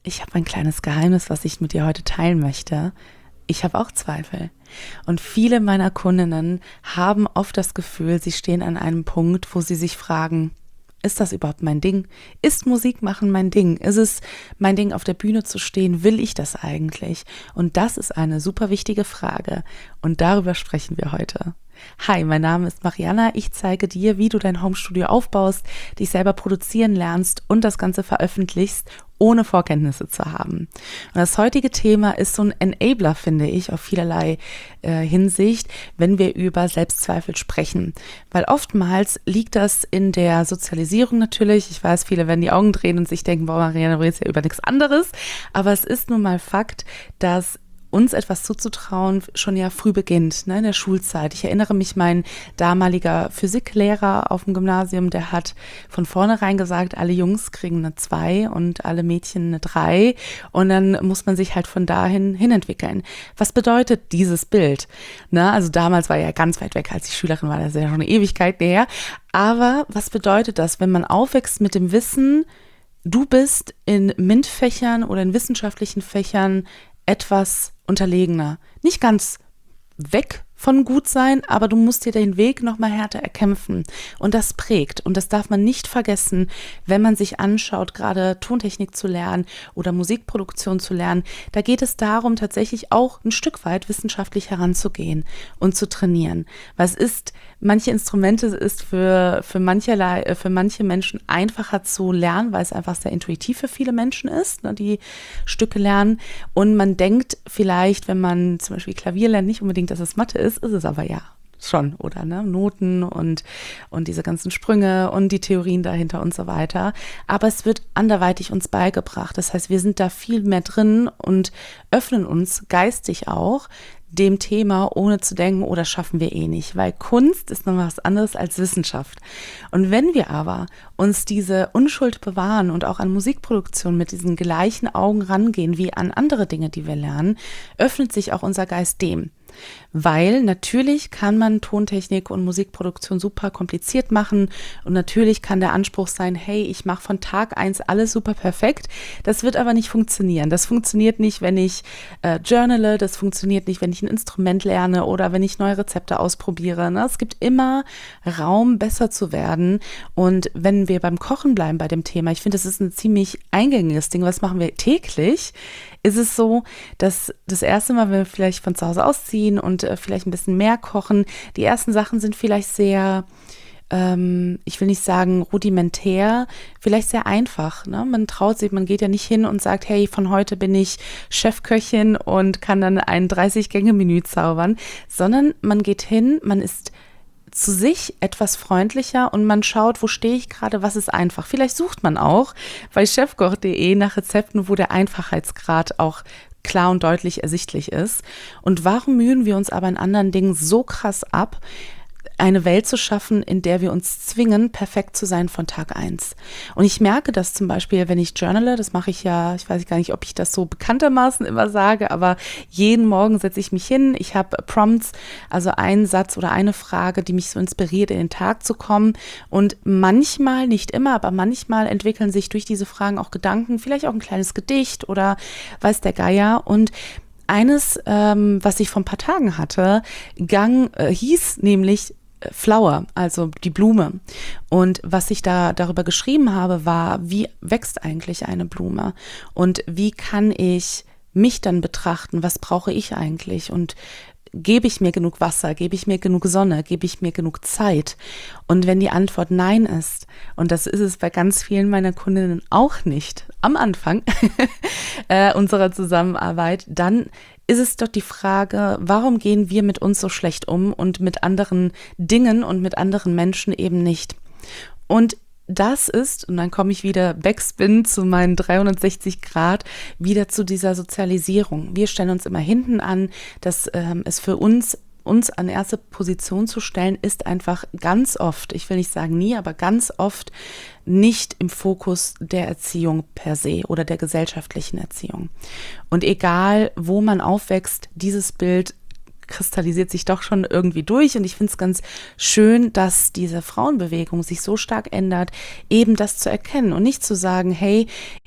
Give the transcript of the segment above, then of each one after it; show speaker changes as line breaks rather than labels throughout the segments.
Ich habe ein kleines Geheimnis, was ich mit dir heute teilen möchte. Ich habe auch Zweifel. Und viele meiner Kundinnen haben oft das Gefühl, sie stehen an einem Punkt, wo sie sich fragen, ist das überhaupt mein Ding? Ist Musik machen mein Ding? Ist es mein Ding, auf der Bühne zu stehen? Will ich das eigentlich? Und das ist eine super wichtige Frage. Und darüber sprechen wir heute. Hi, mein Name ist Mariana. Ich zeige dir, wie du dein Homestudio aufbaust, dich selber produzieren lernst und das Ganze veröffentlichst, ohne Vorkenntnisse zu haben. Und das heutige Thema ist so ein Enabler, finde ich, auf vielerlei Hinsicht, wenn wir über Selbstzweifel sprechen. Weil oftmals liegt das in der Sozialisierung natürlich. Ich weiß, viele werden die Augen drehen und sich denken, boah, Mariana, du redest ja über nichts anderes. Aber es ist nun mal Fakt, dass uns etwas zuzutrauen schon ja früh beginnt, ne, in der Schulzeit. Ich erinnere mich, mein damaliger Physiklehrer auf dem Gymnasium, der hat von vornherein gesagt, alle Jungs kriegen eine 2 und alle Mädchen eine 3 und dann muss man sich halt von dahin hinentwickeln. Was bedeutet dieses Bild? Ne, also damals war er ja ganz weit weg, als ich Schülerin war, das ist ja schon eine Ewigkeit her. Aber was bedeutet das, wenn man aufwächst mit dem Wissen, du bist in MINT-Fächern oder in wissenschaftlichen Fächern etwas unterlegener. Nicht ganz weg von gut sein, aber du musst dir den Weg nochmal härter erkämpfen. Und das prägt. Und das darf man nicht vergessen, wenn man sich anschaut, gerade Tontechnik zu lernen oder Musikproduktion zu lernen. Da geht es darum, tatsächlich auch ein Stück weit wissenschaftlich heranzugehen und zu trainieren. Weil es ist, manche Instrumente ist für manche Menschen einfacher zu lernen, weil es einfach sehr intuitiv für viele Menschen ist, ne, die Stücke lernen. Und man denkt vielleicht, wenn man zum Beispiel Klavier lernt, nicht unbedingt, dass es Mathe ist es aber ja schon, oder? Ne? Noten und diese ganzen Sprünge und die Theorien dahinter und so weiter. Aber es wird anderweitig uns beigebracht. Das heißt, wir sind da viel mehr drin und öffnen uns geistig auch dem Thema, ohne zu denken, oh, das schaffen wir eh nicht. Weil Kunst ist noch was anderes als Wissenschaft. Und wenn wir aber uns diese Unschuld bewahren und auch an Musikproduktion mit diesen gleichen Augen rangehen wie an andere Dinge, die wir lernen, öffnet sich auch unser Geist dem. Weil natürlich kann man Tontechnik und Musikproduktion super kompliziert machen und natürlich kann der Anspruch sein, hey, ich mache von Tag 1 alles super perfekt. Das wird aber nicht funktionieren. Das funktioniert nicht, wenn ich journale, das funktioniert nicht, wenn ich ein Instrument lerne oder wenn ich neue Rezepte ausprobiere. Ne? Es gibt immer Raum, besser zu werden. Und wenn wir beim Kochen bleiben bei dem Thema, ich finde, das ist ein ziemlich eingängiges Ding, was machen wir täglich, ist es so, dass das erste Mal, wenn wir vielleicht von zu Hause ausziehen und vielleicht ein bisschen mehr kochen, die ersten Sachen sind vielleicht sehr, ich will nicht sagen rudimentär, vielleicht sehr einfach. Ne? Man traut sich, man geht ja nicht hin und sagt, hey, von heute bin ich Chefköchin und kann dann ein 30-Gänge-Menü zaubern, sondern man geht hin, man ist zu sich etwas freundlicher und man schaut, wo stehe ich gerade, was ist einfach. Vielleicht sucht man auch bei chefkoch.de nach Rezepten, wo der Einfachheitsgrad auch klar und deutlich ersichtlich ist. Und warum mühen wir uns aber in anderen Dingen so krass ab, eine Welt zu schaffen, in der wir uns zwingen, perfekt zu sein von Tag 1. Und ich merke das zum Beispiel, wenn ich journale, das mache ich ja, ich weiß gar nicht, ob ich das so bekanntermaßen immer sage, aber jeden Morgen setze ich mich hin, ich habe Prompts, also einen Satz oder eine Frage, die mich so inspiriert, in den Tag zu kommen. Und manchmal, nicht immer, aber manchmal entwickeln sich durch diese Fragen auch Gedanken, vielleicht auch ein kleines Gedicht oder weiß der Geier. Und eines, was ich vor ein paar Tagen hatte, hieß nämlich Flower, also die Blume. Und was ich da darüber geschrieben habe, war, wie wächst eigentlich eine Blume? Und wie kann ich mich dann betrachten? Was brauche ich eigentlich? Und gebe ich mir genug Wasser? Gebe ich mir genug Sonne? Gebe ich mir genug Zeit? Und wenn die Antwort nein ist, und das ist es bei ganz vielen meiner Kundinnen auch nicht, am Anfang unserer Zusammenarbeit, dann ist es doch die Frage, warum gehen wir mit uns so schlecht um und mit anderen Dingen und mit anderen Menschen eben nicht? Und das ist, und dann komme ich wieder Backspin zu meinen 360 Grad, wieder zu dieser Sozialisierung. Wir stellen uns immer hinten an, dass es für uns an erste Position zu stellen, ist einfach ganz oft, ich will nicht sagen nie, aber ganz oft nicht im Fokus der Erziehung per se oder der gesellschaftlichen Erziehung. Und egal, wo man aufwächst, dieses Bild kristallisiert sich doch schon irgendwie durch und ich finde es ganz schön, dass diese Frauenbewegung sich so stark ändert, eben das zu erkennen und nicht zu sagen, hey,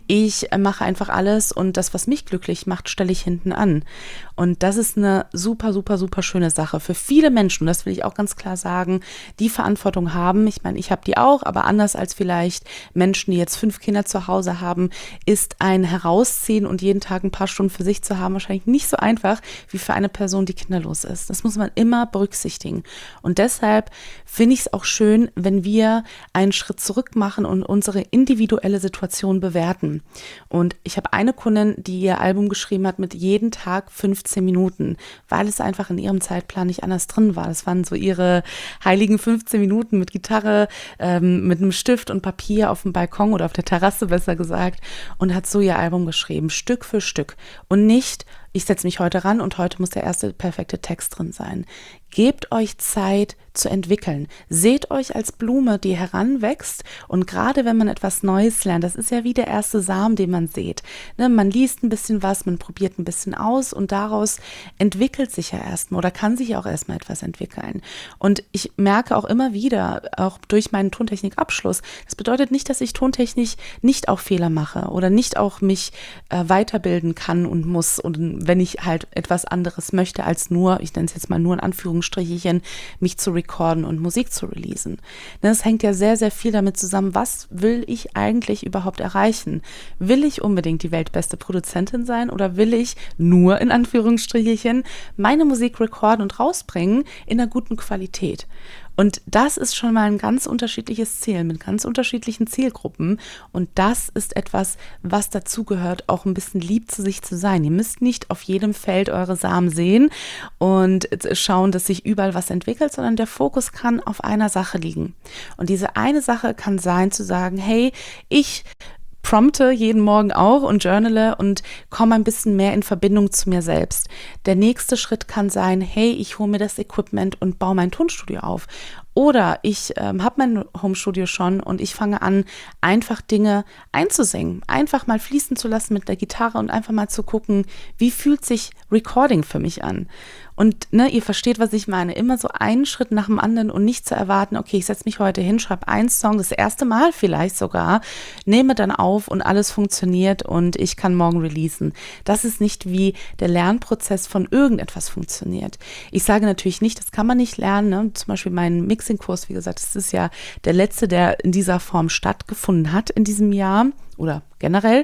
Ich mache einfach alles und das, was mich glücklich macht, stelle ich hinten an. Und das ist eine super, super, super schöne Sache für viele Menschen. Und das will ich auch ganz klar sagen, die Verantwortung haben. Ich meine, ich habe die auch, aber anders als vielleicht Menschen, die jetzt 5 Kinder zu Hause haben, ist ein Herausziehen und jeden Tag ein paar Stunden für sich zu haben wahrscheinlich nicht so einfach wie für eine Person, die kinderlos ist. Das muss man immer berücksichtigen. Und deshalb finde ich es auch schön, wenn wir einen Schritt zurück machen und unsere individuelle Situation bewerten. Und ich habe eine Kundin, die ihr Album geschrieben hat mit jeden Tag 15 Minuten, weil es einfach in ihrem Zeitplan nicht anders drin war. Das waren so ihre heiligen 15 Minuten mit Gitarre, mit einem Stift und Papier auf dem Balkon oder auf der Terrasse besser gesagt, und hat so ihr Album geschrieben, Stück für Stück. Und nicht, ich setze mich heute ran und heute muss der erste perfekte Text drin sein. Gebt euch Zeit zu entwickeln. Seht euch als Blume, die heranwächst, und gerade wenn man etwas Neues lernt, das ist ja wie der erste Samen, den man sät. Ne, man liest ein bisschen was, man probiert ein bisschen aus und daraus entwickelt sich ja erstmal oder kann sich auch erstmal etwas entwickeln. Und ich merke auch immer wieder, auch durch meinen Tontechnikabschluss, das bedeutet nicht, dass ich tontechnisch nicht auch Fehler mache oder nicht auch mich weiterbilden kann und muss, und wenn ich halt etwas anderes möchte als nur, ich nenne es jetzt mal nur in Anführungsstrichen, mich zu recorden und Musik zu releasen. Das hängt ja sehr, sehr viel damit zusammen, was will ich eigentlich überhaupt erreichen? Will ich unbedingt die weltbeste Produzentin sein oder will ich nur in Anführungsstrichen meine Musik recorden und rausbringen in einer guten Qualität? Und das ist schon mal ein ganz unterschiedliches Ziel mit ganz unterschiedlichen Zielgruppen. Und das ist etwas, was dazu gehört, auch ein bisschen lieb zu sich zu sein. Ihr müsst nicht auf jedem Feld eure Samen sehen und schauen, dass sich überall was entwickelt, sondern der Fokus kann auf einer Sache liegen. Und diese eine Sache kann sein, zu sagen, hey, ich prompte jeden Morgen auch und journale und komme ein bisschen mehr in Verbindung zu mir selbst. Der nächste Schritt kann sein, hey, ich hole mir das Equipment und baue mein Tonstudio auf. Oder ich habe mein Homestudio schon und ich fange an, einfach Dinge einzusingen, einfach mal fließen zu lassen mit der Gitarre und einfach mal zu gucken, wie fühlt sich Recording für mich an. Und ihr versteht, was ich meine. Immer so einen Schritt nach dem anderen und nicht zu erwarten, okay, ich setze mich heute hin, schreibe einen Song, das erste Mal vielleicht sogar, nehme dann auf und alles funktioniert und ich kann morgen releasen. Das ist nicht, wie der Lernprozess von irgendetwas funktioniert. Ich sage natürlich nicht, das kann man nicht lernen. Ne? Zum Beispiel mein Mixing-Kurs, wie gesagt, das ist ja der letzte, der in dieser Form stattgefunden hat in diesem Jahr oder generell.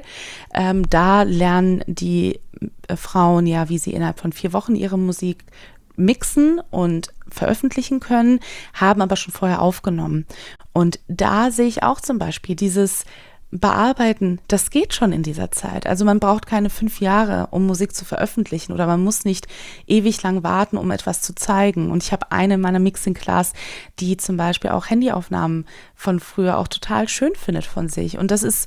Da lernen die Frauen ja, wie sie innerhalb von 4 Wochen ihre Musik mixen und veröffentlichen können, haben aber schon vorher aufgenommen. Und da sehe ich auch zum Beispiel dieses Bearbeiten, das geht schon in dieser Zeit. Also man braucht keine 5 Jahre, um Musik zu veröffentlichen, oder man muss nicht ewig lang warten, um etwas zu zeigen. Und ich habe eine in meiner Mixing-Class, die zum Beispiel auch Handyaufnahmen von früher auch total schön findet von sich. Und das ist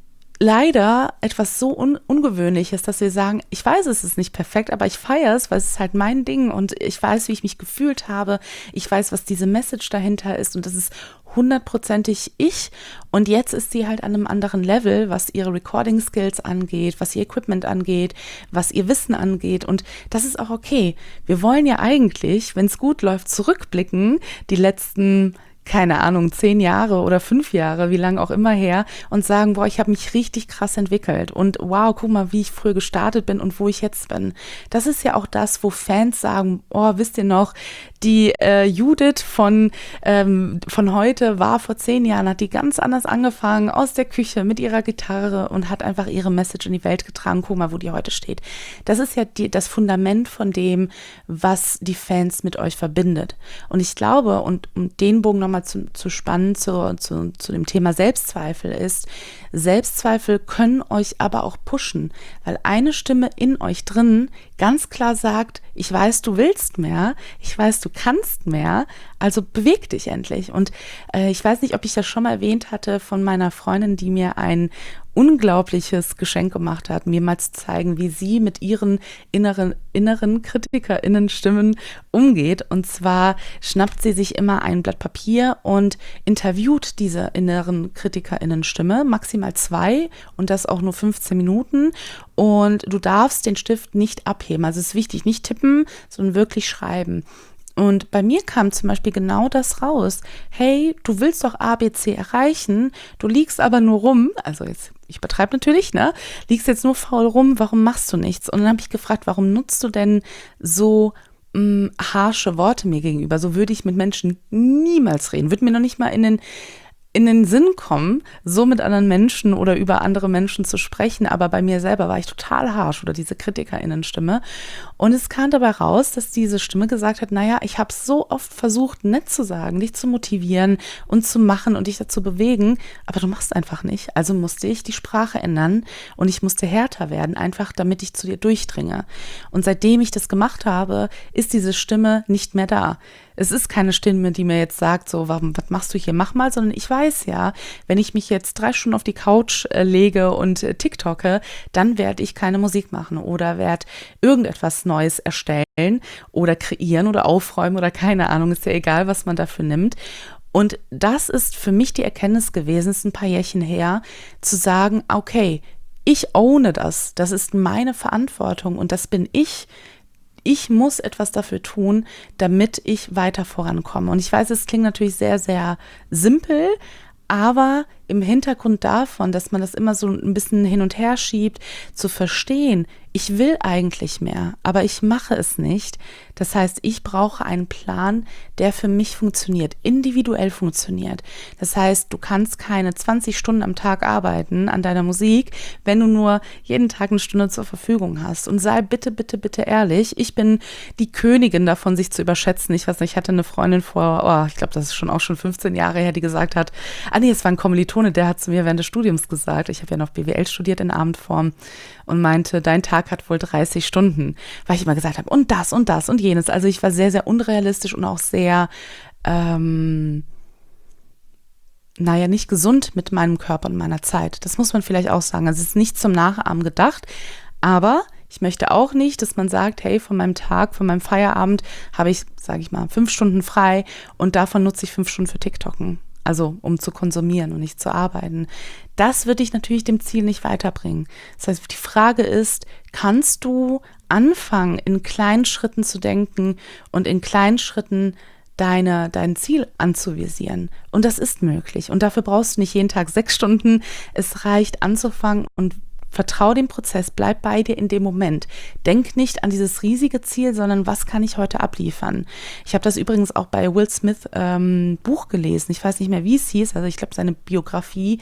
leider etwas so Ungewöhnliches, dass wir sagen, ich weiß, es ist nicht perfekt, aber ich feiere es, weil es ist halt mein Ding und ich weiß, wie ich mich gefühlt habe. Ich weiß, was diese Message dahinter ist, und das ist 100%ig ich. Und jetzt ist sie halt an einem anderen Level, was ihre Recording-Skills angeht, was ihr Equipment angeht, was ihr Wissen angeht. Und das ist auch okay. Wir wollen ja eigentlich, wenn es gut läuft, zurückblicken, die letzten, keine Ahnung, 10 Jahre oder 5 Jahre, wie lange auch immer her, und sagen, boah, ich habe mich richtig krass entwickelt und wow, guck mal, wie ich früher gestartet bin und wo ich jetzt bin. Das ist ja auch das, wo Fans sagen, oh, wisst ihr noch, die Judith von heute war vor 10 Jahren, hat die ganz anders angefangen, aus der Küche mit ihrer Gitarre und hat einfach ihre Message in die Welt getragen. Guck mal, wo die heute steht. Das ist ja das Fundament von dem, was die Fans mit euch verbindet. Und ich glaube, und um den Bogen nochmal zu spannen zu dem Thema Selbstzweifel ist, Selbstzweifel können euch aber auch pushen, weil eine Stimme in euch drin ganz klar sagt, ich weiß, du willst mehr, ich weiß, du kannst mehr, also beweg dich endlich. Und ich weiß nicht, ob ich das schon mal erwähnt hatte von meiner Freundin, die mir ein unglaubliches Geschenk gemacht hat, mir mal zu zeigen, wie sie mit ihren inneren KritikerInnen-Stimmen umgeht. Und zwar schnappt sie sich immer ein Blatt Papier und interviewt diese inneren KritikerInnen-Stimme, maximal 2, und das auch nur 15 Minuten. Und du darfst den Stift nicht abheben. Also es ist wichtig, nicht tippen, sondern wirklich schreiben. Und bei mir kam zum Beispiel genau das raus. Hey, du willst doch A, B, C erreichen, du liegst aber nur rum, also jetzt ich übertreibe natürlich, ne? Liegst jetzt nur faul rum, warum machst du nichts? Und dann habe ich gefragt, warum nutzt du denn so harsche Worte mir gegenüber? So würde ich mit Menschen niemals reden. Würde mir noch nicht mal in den Sinn kommen, so mit anderen Menschen oder über andere Menschen zu sprechen, aber bei mir selber war ich total harsch oder diese KritikerInnen-Stimme. Und es kam dabei raus, dass diese Stimme gesagt hat, naja, ich habe so oft versucht, nett zu sagen, dich zu motivieren und zu machen und dich dazu bewegen, aber du machst einfach nicht. Also musste ich die Sprache ändern und ich musste härter werden, einfach damit ich zu dir durchdringe. Und seitdem ich das gemacht habe, ist diese Stimme nicht mehr da. Es ist keine Stimme, die mir jetzt sagt, so, was machst du hier, mach mal, sondern ich weiß ja, wenn ich mich jetzt 3 Stunden auf die Couch lege und TikToke, dann werde ich keine Musik machen oder werde irgendetwas Neues erstellen oder kreieren oder aufräumen oder keine Ahnung, ist ja egal, was man dafür nimmt. Und das ist für mich die Erkenntnis gewesen, es ist ein paar Jährchen her, zu sagen, okay, ich owne das, das ist meine Verantwortung und das bin ich. Ich muss etwas dafür tun, damit ich weiter vorankomme. Und ich weiß, es klingt natürlich sehr, sehr simpel, aber im Hintergrund davon, dass man das immer so ein bisschen hin und her schiebt, zu verstehen, ich will eigentlich mehr, aber ich mache es nicht. Das heißt, ich brauche einen Plan, der für mich funktioniert, individuell funktioniert. Das heißt, du kannst keine 20 Stunden am Tag arbeiten an deiner Musik, wenn du nur jeden Tag 1 Stunde zur Verfügung hast. Und sei bitte, bitte, bitte ehrlich, ich bin die Königin davon, sich zu überschätzen. Ich weiß nicht, ich hatte eine Freundin vor, ich glaube, das ist auch schon 15 Jahre her, die gesagt hat, es war ein Kommilitone, der hat zu mir während des Studiums gesagt, ich habe ja noch BWL studiert in Abendform und meinte, dein Tag hat wohl 30 Stunden, weil ich immer gesagt habe, und das und das und jenes. Also ich war sehr, sehr unrealistisch und auch sehr, nicht gesund mit meinem Körper und meiner Zeit. Das muss man vielleicht auch sagen. Also es ist nicht zum Nachahmen gedacht, aber ich möchte auch nicht, dass man sagt, hey, von meinem Tag, von meinem Feierabend habe ich, sage ich mal, 5 Stunden frei und davon nutze ich 5 Stunden für TikToken. Also um zu konsumieren und nicht zu arbeiten. Das wird dich natürlich dem Ziel nicht weiterbringen. Das heißt, die Frage ist, kannst du anfangen, in kleinen Schritten zu denken und in kleinen Schritten dein Ziel anzuvisieren? Und das ist möglich. Und dafür brauchst du nicht jeden Tag 6 Stunden. Es reicht anzufangen und vertrau dem Prozess, bleib bei dir in dem Moment. Denk nicht an dieses riesige Ziel, sondern was kann ich heute abliefern? Ich habe das übrigens auch bei Will Smith Buch gelesen. Ich weiß nicht mehr, wie es hieß. Also ich glaube, seine Biografie,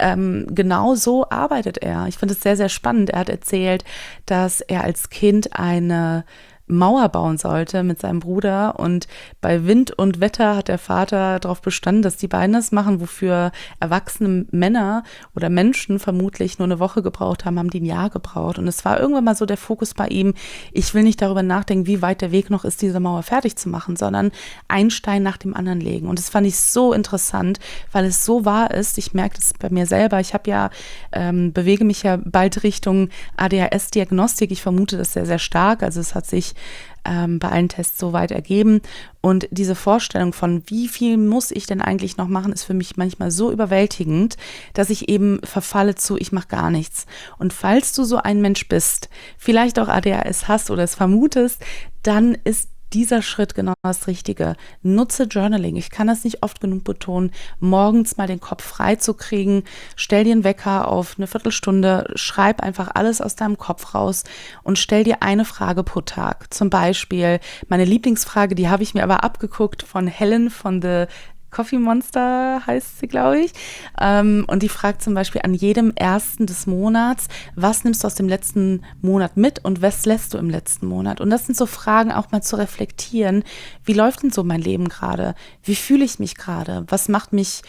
genau so arbeitet er. Ich finde es sehr, sehr spannend. Er hat erzählt, dass er als Kind eine Mauer bauen sollte mit seinem Bruder und bei Wind und Wetter hat der Vater darauf bestanden, dass die beiden das machen, wofür erwachsene Männer oder Menschen vermutlich nur eine Woche gebraucht haben die ein Jahr gebraucht und es war irgendwann mal so der Fokus bei ihm, ich will nicht darüber nachdenken, wie weit der Weg noch ist, diese Mauer fertig zu machen, sondern einen Stein nach dem anderen legen und das fand ich so interessant, weil es so wahr ist, ich merke das bei mir selber, ich habe ja, bewege mich ja bald Richtung ADHS-Diagnostik, ich vermute das sehr, sehr stark, also es hat sich bei allen Tests so weit ergeben. Und diese Vorstellung von, wie viel muss ich denn eigentlich noch machen, ist für mich manchmal so überwältigend, dass ich eben verfalle zu, ich mache gar nichts. Und falls du so ein Mensch bist, vielleicht auch ADHS hast oder es vermutest, dann ist dieser Schritt genau das Richtige. Nutze Journaling. Ich kann das nicht oft genug betonen, morgens mal den Kopf frei zu kriegen. Stell dir einen Wecker auf eine Viertelstunde, schreib einfach alles aus deinem Kopf raus und stell dir eine Frage pro Tag. Zum Beispiel meine Lieblingsfrage, die habe ich mir aber abgeguckt von Helen von The Coffee Monster heißt sie, glaube ich. Und die fragt zum Beispiel an jedem 1. des Monats, was nimmst du aus dem letzten Monat mit und was lässt du im letzten Monat? Und das sind so Fragen auch mal zu reflektieren. Wie läuft denn so mein Leben gerade? Wie fühle ich mich gerade? Was macht mich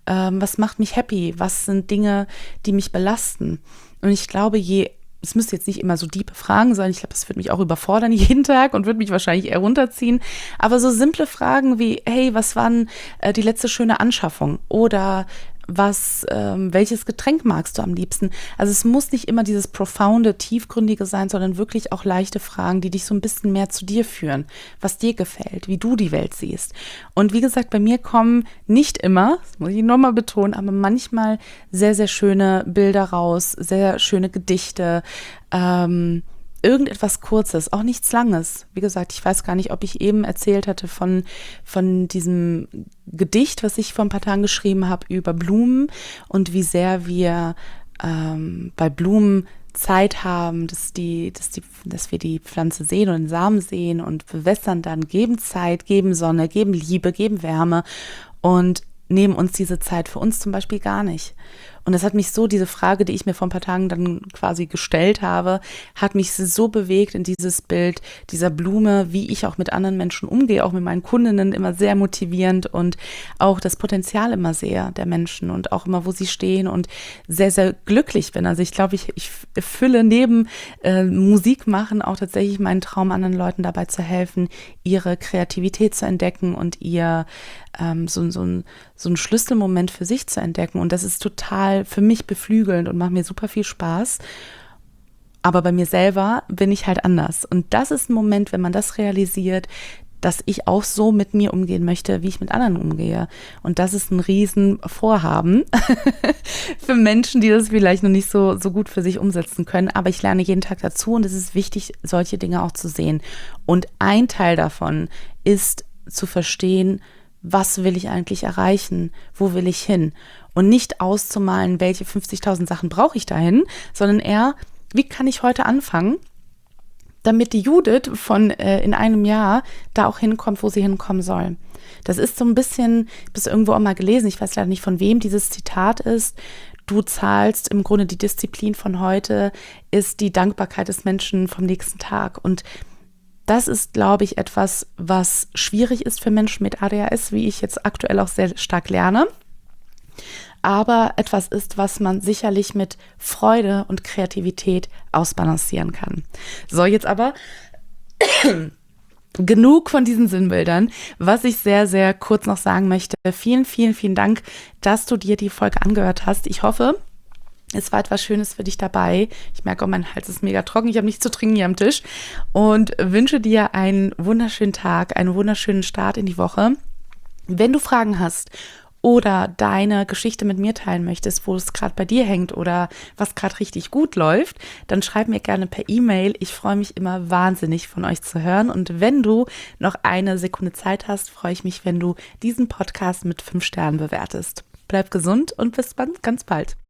happy? Was sind Dinge, die mich belasten? Und ich glaube, es müsste jetzt nicht immer so tiefe Fragen sein. Ich glaube, das würde mich auch überfordern jeden Tag und würde mich wahrscheinlich eher runterziehen. Aber so simple Fragen wie, hey, was war denn die letzte schöne Anschaffung? Oder welches Getränk magst du am liebsten? Also es muss nicht immer dieses profounde, tiefgründige sein, sondern wirklich auch leichte Fragen, die dich so ein bisschen mehr zu dir führen, was dir gefällt, wie du die Welt siehst. Und wie gesagt, bei mir kommen nicht immer, das muss ich nochmal betonen, aber manchmal sehr, sehr schöne Bilder raus, sehr schöne Gedichte, irgendetwas Kurzes, auch nichts Langes. Wie gesagt, ich weiß gar nicht, ob ich eben erzählt hatte von diesem Gedicht, was ich vor ein paar Tagen geschrieben habe über Blumen und wie sehr wir bei Blumen Zeit haben, dass wir die Pflanze sehen und den Samen sehen und bewässern dann, geben Zeit, geben Sonne, geben Liebe, geben Wärme und nehmen uns diese Zeit für uns zum Beispiel gar nicht. Und das hat mich so, diese Frage, die ich mir vor ein paar Tagen dann quasi gestellt habe, hat mich so bewegt in dieses Bild dieser Blume, wie ich auch mit anderen Menschen umgehe, auch mit meinen Kundinnen, immer sehr motivierend und auch das Potenzial immer sehe der Menschen und auch immer, wo sie stehen und sehr, sehr glücklich bin. Also ich glaube, ich erfülle neben Musik machen auch tatsächlich meinen Traum, anderen Leuten dabei zu helfen, ihre Kreativität zu entdecken und ihr so ein Schlüsselmoment für sich zu entdecken. Und das ist total für mich beflügelnd und macht mir super viel Spaß. Aber bei mir selber bin ich halt anders. Und das ist ein Moment, wenn man das realisiert, dass ich auch so mit mir umgehen möchte, wie ich mit anderen umgehe. Und das ist ein Riesenvorhaben für Menschen, die das vielleicht noch nicht so gut für sich umsetzen können. Aber ich lerne jeden Tag dazu und es ist wichtig, solche Dinge auch zu sehen. Und ein Teil davon ist zu verstehen, was will ich eigentlich erreichen? Wo will ich hin? Und nicht auszumalen, welche 50.000 Sachen brauche ich dahin, sondern eher, wie kann ich heute anfangen, damit die Judith von in einem Jahr da auch hinkommt, wo sie hinkommen soll. Das ist so ein bisschen, ich habe es irgendwo auch mal gelesen, ich weiß leider nicht, von wem dieses Zitat ist. Du zahlst im Grunde die Disziplin von heute, ist die Dankbarkeit des Menschen vom nächsten Tag. Und das ist, glaube ich, etwas, was schwierig ist für Menschen mit ADHS, wie ich jetzt aktuell auch sehr stark lerne. Aber etwas ist, was man sicherlich mit Freude und Kreativität ausbalancieren kann. So, jetzt aber genug von diesen Sinnbildern. Was ich sehr, sehr kurz noch sagen möchte, vielen, vielen, vielen Dank, dass du dir die Folge angehört hast. Ich hoffe, es war etwas Schönes für dich dabei. Ich merke auch, mein Hals ist mega trocken. Ich habe nichts zu trinken hier am Tisch. Und wünsche dir einen wunderschönen Tag, einen wunderschönen Start in die Woche. Wenn du Fragen hast oder deine Geschichte mit mir teilen möchtest, wo es gerade bei dir hängt oder was gerade richtig gut läuft, dann schreib mir gerne per E-Mail. Ich freue mich immer wahnsinnig, von euch zu hören. Und wenn du noch eine Sekunde Zeit hast, freue ich mich, wenn du diesen Podcast mit 5 Sternen bewertest. Bleib gesund und bis ganz bald.